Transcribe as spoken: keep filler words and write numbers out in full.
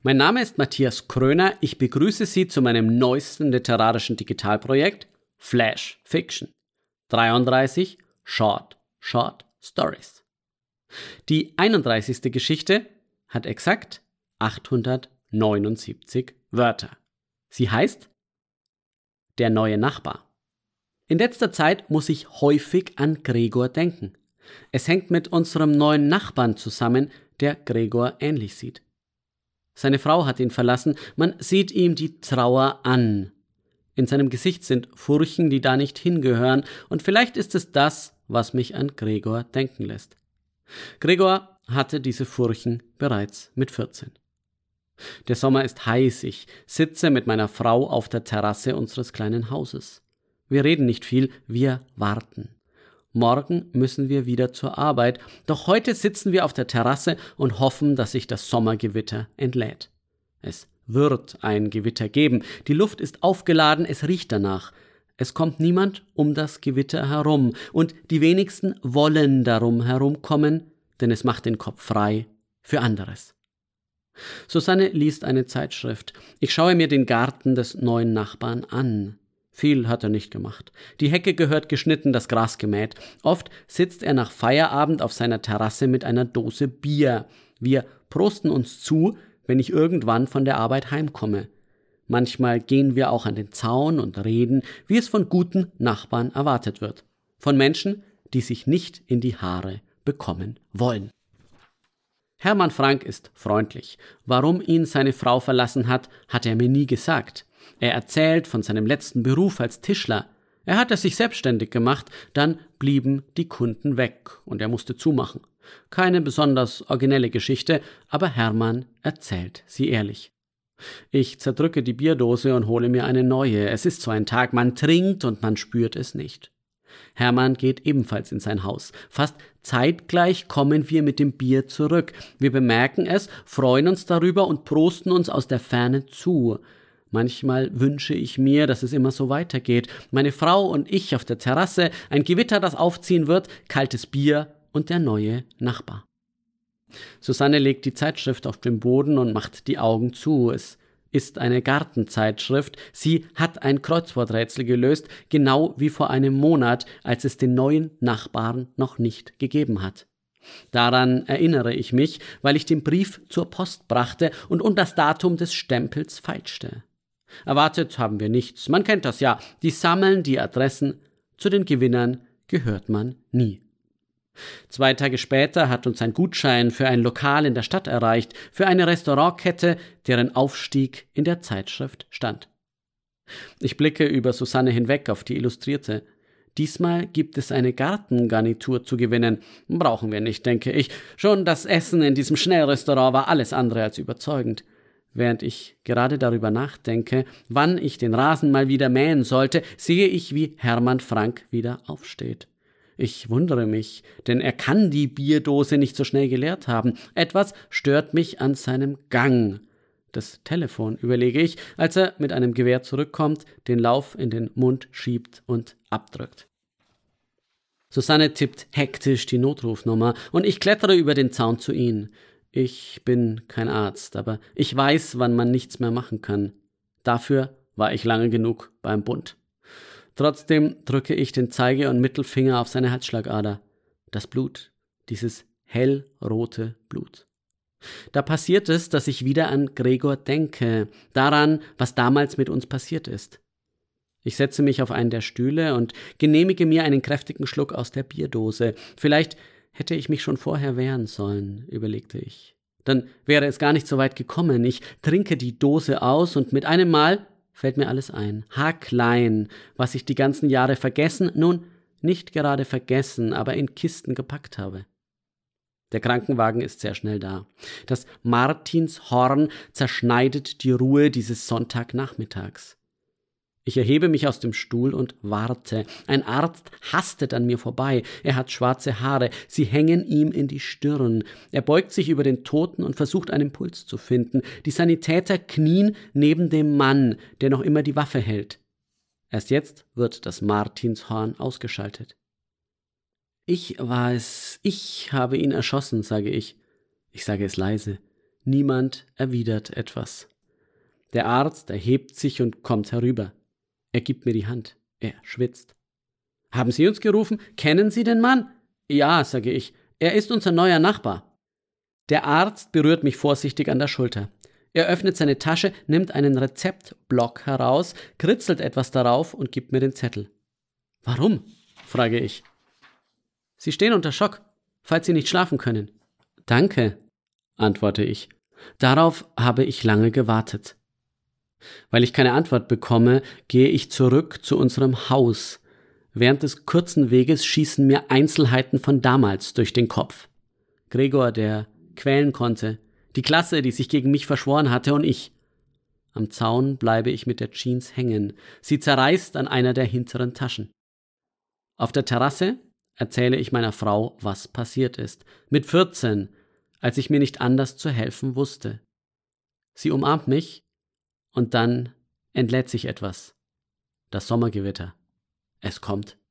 Mein Name ist Matthias Kröner. Ich begrüße Sie zu meinem neuesten literarischen Digitalprojekt Flash Fiction. dreiunddreißig Short, Short Stories. Die einunddreißigste Geschichte hat exakt achthundertneunundsiebzig Wörter. Sie heißt Der neue Nachbar. In letzter Zeit muss ich häufig an Gregor denken. Es hängt mit unserem neuen Nachbarn zusammen, der Gregor ähnlich sieht. Seine Frau hat ihn verlassen, man sieht ihm die Trauer an. In seinem Gesicht sind Furchen, die da nicht hingehören, und vielleicht ist es das, was mich an Gregor denken lässt. Gregor hatte diese Furchen bereits mit vierzehn. Der Sommer ist heiß, ich sitze mit meiner Frau auf der Terrasse unseres kleinen Hauses. Wir reden nicht viel, wir warten. Morgen müssen wir wieder zur Arbeit, doch heute sitzen wir auf der Terrasse und hoffen, dass sich das Sommergewitter entlädt. Es wird ein Gewitter geben, die Luft ist aufgeladen, es riecht danach. Es kommt niemand um das Gewitter herum und die wenigsten wollen darum herumkommen, denn es macht den Kopf frei für anderes. Susanne liest eine Zeitschrift. Ich schaue mir den Garten des neuen Nachbarn an. Viel hat er nicht gemacht. Die Hecke gehört geschnitten, das Gras gemäht. Oft sitzt er nach Feierabend auf seiner Terrasse mit einer Dose Bier. Wir prosten uns zu, wenn ich irgendwann von der Arbeit heimkomme. Manchmal gehen wir auch an den Zaun und reden, wie es von guten Nachbarn erwartet wird. Von Menschen, die sich nicht in die Haare bekommen wollen. Hermann Frank ist freundlich. Warum ihn seine Frau verlassen hat, hat er mir nie gesagt. Er erzählt von seinem letzten Beruf als Tischler. Er hatte sich selbstständig gemacht, dann blieben die Kunden weg und er musste zumachen. Keine besonders originelle Geschichte, aber Hermann erzählt sie ehrlich. Ich zerdrücke die Bierdose und hole mir eine neue. Es ist so ein Tag, man trinkt und man spürt es nicht. Hermann geht ebenfalls in sein Haus. Fast zeitgleich kommen wir mit dem Bier zurück. Wir bemerken es, freuen uns darüber und prosten uns aus der Ferne zu. Manchmal wünsche ich mir, dass es immer so weitergeht. Meine Frau und ich auf der Terrasse, ein Gewitter, das aufziehen wird, kaltes Bier und der neue Nachbar. Susanne legt die Zeitschrift auf den Boden und macht die Augen zu. Es ist eine Gartenzeitschrift. Sie hat ein Kreuzworträtsel gelöst, genau wie vor einem Monat, als es den neuen Nachbarn noch nicht gegeben hat. Daran erinnere ich mich, weil ich den Brief zur Post brachte und um das Datum des Stempels feilschte. Erwartet haben wir nichts, man kennt das ja, die sammeln die Adressen, zu den Gewinnern gehört man nie. Zwei Tage später hat uns ein Gutschein für ein Lokal in der Stadt erreicht, für eine Restaurantkette, deren Aufstieg in der Zeitschrift stand. Ich blicke über Susanne hinweg auf die Illustrierte. Diesmal gibt es eine Gartengarnitur zu gewinnen. Brauchen wir nicht, denke ich. Schon das Essen in diesem Schnellrestaurant war alles andere als überzeugend. Während ich gerade darüber nachdenke, wann ich den Rasen mal wieder mähen sollte, sehe ich, wie Hermann Frank wieder aufsteht. Ich wundere mich, denn er kann die Bierdose nicht so schnell geleert haben. Etwas stört mich an seinem Gang. Das Telefon, überlege ich, als er mit einem Gewehr zurückkommt, den Lauf in den Mund schiebt und abdrückt. Susanne tippt hektisch die Notrufnummer und ich klettere über den Zaun zu ihnen. Ich bin kein Arzt, aber ich weiß, wann man nichts mehr machen kann. Dafür war ich lange genug beim Bund. Trotzdem drücke ich den Zeige- und Mittelfinger auf seine Halsschlagader. Das Blut, dieses hellrote Blut. Da passiert es, dass ich wieder an Gregor denke, daran, was damals mit uns passiert ist. Ich setze mich auf einen der Stühle und genehmige mir einen kräftigen Schluck aus der Bierdose. Vielleicht hätte ich mich schon vorher wehren sollen, überlegte ich. Dann wäre es gar nicht so weit gekommen. Ich trinke die Dose aus und mit einem Mal fällt mir alles ein. Haarklein, was ich die ganzen Jahre vergessen, nun nicht gerade vergessen, aber in Kisten gepackt habe. Der Krankenwagen ist sehr schnell da. Das Martinshorn zerschneidet die Ruhe dieses Sonntagnachmittags. Ich erhebe mich aus dem Stuhl und warte. Ein Arzt hastet an mir vorbei. Er hat schwarze Haare. Sie hängen ihm in die Stirn. Er beugt sich über den Toten und versucht, einen Puls zu finden. Die Sanitäter knien neben dem Mann, der noch immer die Waffe hält. Erst jetzt wird das Martinshorn ausgeschaltet. Ich war es. Ich habe ihn erschossen, sage ich. Ich sage es leise. Niemand erwidert etwas. Der Arzt erhebt sich und kommt herüber. Er gibt mir die Hand. Er schwitzt. »Haben Sie uns gerufen? Kennen Sie den Mann?« »Ja«, sage ich. »Er ist unser neuer Nachbar.« Der Arzt berührt mich vorsichtig an der Schulter. Er öffnet seine Tasche, nimmt einen Rezeptblock heraus, kritzelt etwas darauf und gibt mir den Zettel. »Warum?«, frage ich. »Sie stehen unter Schock, falls Sie nicht schlafen können.« »Danke«, antworte ich. Darauf habe ich lange gewartet. Weil ich keine Antwort bekomme, gehe ich zurück zu unserem Haus. Während des kurzen Weges schießen mir Einzelheiten von damals durch den Kopf. Gregor, der quälen konnte, die Klasse, die sich gegen mich verschworen hatte, und ich. Am Zaun bleibe ich mit der Jeans hängen. Sie zerreißt an einer der hinteren Taschen. Auf der Terrasse erzähle ich meiner Frau, was passiert ist. Mit vierzehn, als ich mir nicht anders zu helfen wusste. Sie umarmt mich und dann entlädt sich etwas. Das Sommergewitter. Es kommt.